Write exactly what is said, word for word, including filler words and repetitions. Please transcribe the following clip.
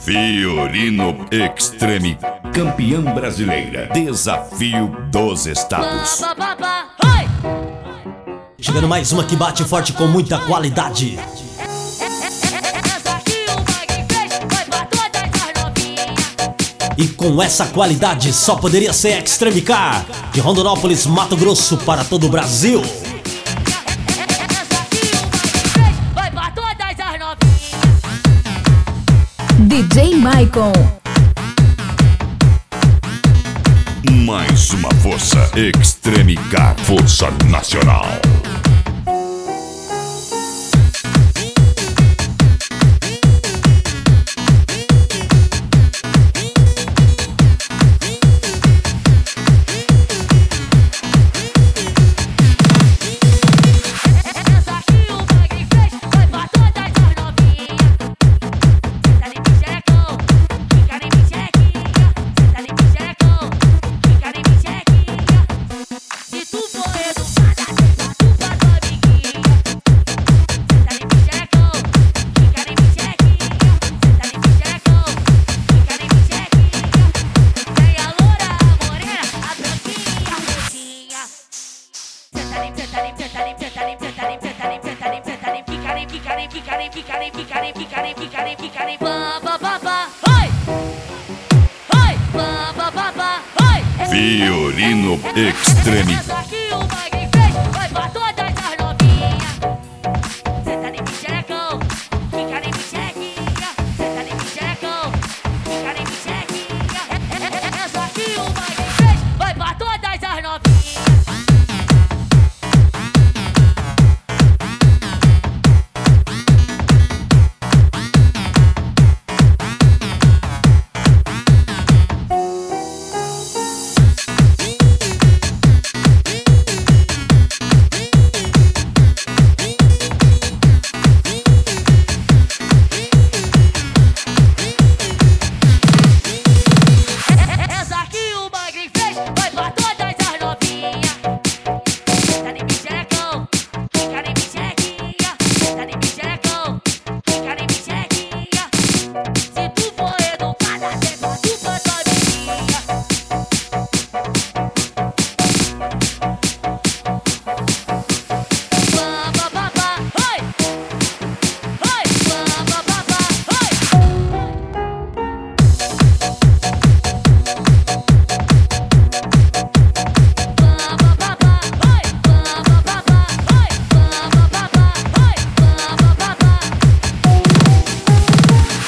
Fiorino Extreme, campeã brasileira, desafio dos estados. Chegando mais uma que bate forte com muita qualidade. E com essa qualidade só poderia ser Extreme Car, de Rondonópolis, Mato Grosso, para todo o Brasil. D J Maicon. Mais uma força, Extreme Car, força nacional. Fiorino Extreme.